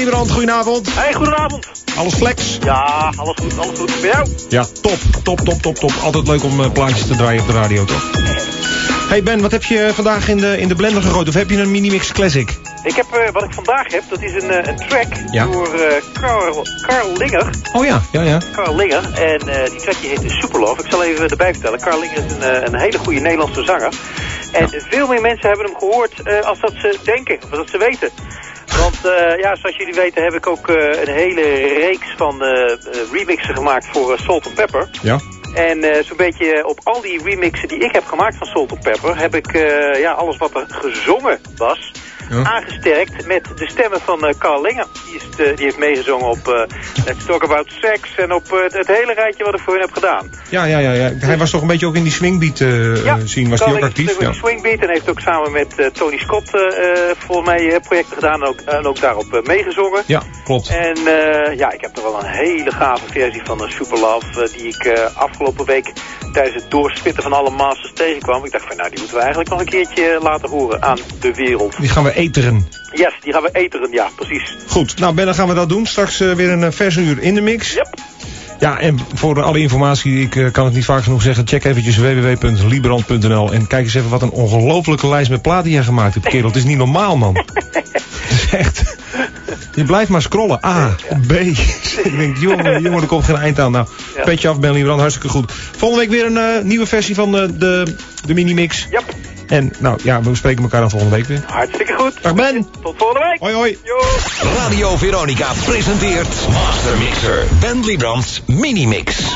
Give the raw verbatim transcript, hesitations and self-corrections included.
Lieberand, goedenavond. Hey, goedenavond. Alles flex? Ja, alles goed, alles goed. Bij jou? Ja, top, top, top, top, top. Altijd leuk om uh, plaatjes te draaien op de radio, toch? Hey Ben, wat heb je vandaag in de, in de blender gegooid? Of heb je een Minimix Classic? Ik heb, uh, wat ik vandaag heb, dat is een, uh, een track ja. door uh, Carl, Carl Linger. Oh ja, ja, ja. Carl Linger. En uh, die track die heet de Superlove. Ik zal even erbij vertellen. Carl Linger is een, uh, een hele goede Nederlandse zanger. En ja. veel meer mensen hebben hem gehoord uh, als dat ze denken, of dat ze weten. Want uh, ja, zoals jullie weten heb ik ook uh, een hele reeks van uh, uh, remixen gemaakt voor uh, Salt and Pepper. Ja. En uh, zo'n beetje op al die remixen die ik heb gemaakt van Salt and Pepper heb ik uh, ja, alles wat er gezongen was, ja. aangesterkt met de stemmen van uh, Carl Linger. Die, is de, die heeft meegezongen op uh, Let's Talk About Sex en op uh, het hele rijtje wat ik voor hen heb gedaan. Ja, ja, ja, ja. Hij was toch een beetje ook in die swingbeat uh, ja, zien, was hij ook actief? Ja, ja, swingbeat en heeft ook samen met uh, Tony Scott uh, volgens mij uh, projecten gedaan en ook, en ook daarop uh, meegezongen. Ja, klopt. En uh, ja, ik heb er wel een hele gave versie van uh, Superlove uh, die ik uh, afgelopen week tijdens het doorspitten van alle masters tegenkwam. Ik dacht van nou, die moeten we eigenlijk nog een keertje laten horen aan de wereld. Die gaan we eteren. Yes, die gaan we eteren, ja, precies. Goed, nou Ben, dan gaan we dat doen. Straks uh, weer een uh, vers uur in de mix. Yep. Ja, en voor alle informatie, ik uh, kan het niet vaak genoeg zeggen, check eventjes w w w punt lieberand punt n l en kijk eens even wat een ongelofelijke lijst met platen die jij gemaakt hebt, kerel. Het is niet normaal, man. Het is echt... Je blijft maar scrollen. A, B. Ik denk, jongen, jongen, er komt geen eind aan. Nou, ja. Petje af, Ben Lieberand, hartstikke goed. Volgende week weer een uh, nieuwe versie van uh, de, de Minimix. Yep. En nou ja, we spreken elkaar dan volgende week weer. Hartstikke goed. Dag Ben. Tot volgende week. Hoi hoi. Yo. Radio Veronica presenteert Master Mixer Ben Liebrand's Minimix.